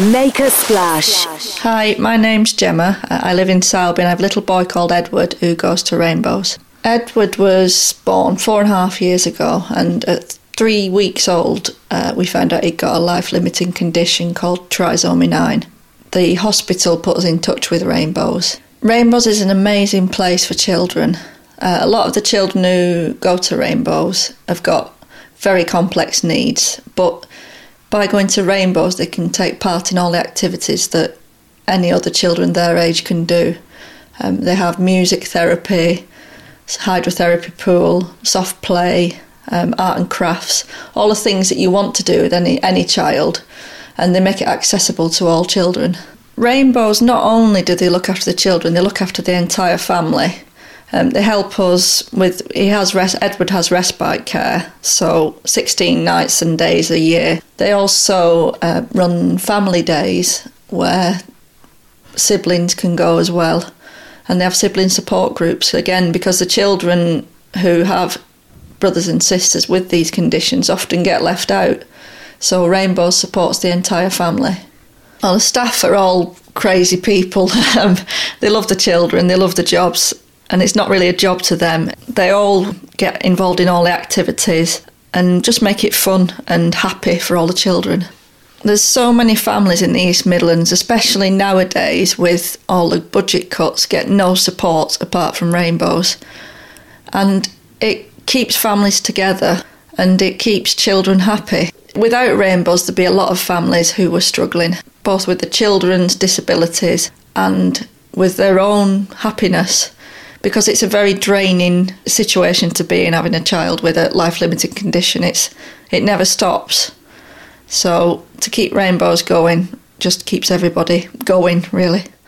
Make a splash. Hi, my name's Gemma. I live in Selby and I have a little boy called Edward who goes to Rainbows. Edward was born 4.5 years ago, and at 3 weeks old we found out he'd got a life-limiting condition called trisomy 9. The hospital put us in touch with Rainbows. Rainbows is an amazing place for children. A lot of the children who go to Rainbows have got very complex needs, but by going to Rainbows they can take part in all the activities that any other children their age can do. They have music therapy, hydrotherapy pool, soft play, art and crafts, all the things that you want to do with any child, and they make it accessible to all children. Rainbows, not only do they look after the children, they look after the entire family. They help us with, Edward has respite care, so 16 nights and days a year. They also run family days where siblings can go as well. And they have sibling support groups, again, because the children who have brothers and sisters with these conditions often get left out. So Rainbow supports the entire family. Well, the staff are all crazy people. They love the children, they love the jobs, and it's not really a job to them. They all get involved in all the activities and just make it fun and happy for all the children. There's so many families in the East Midlands, especially nowadays with all the budget cuts, get no support apart from Rainbows. And it keeps families together and it keeps children happy. Without Rainbows, there'd be a lot of families who were struggling, both with the children's disabilities and with their own happiness, because it's a very draining situation to be in, having a child with a life-limiting condition. It never stops. So to keep Rainbows going just keeps everybody going, really.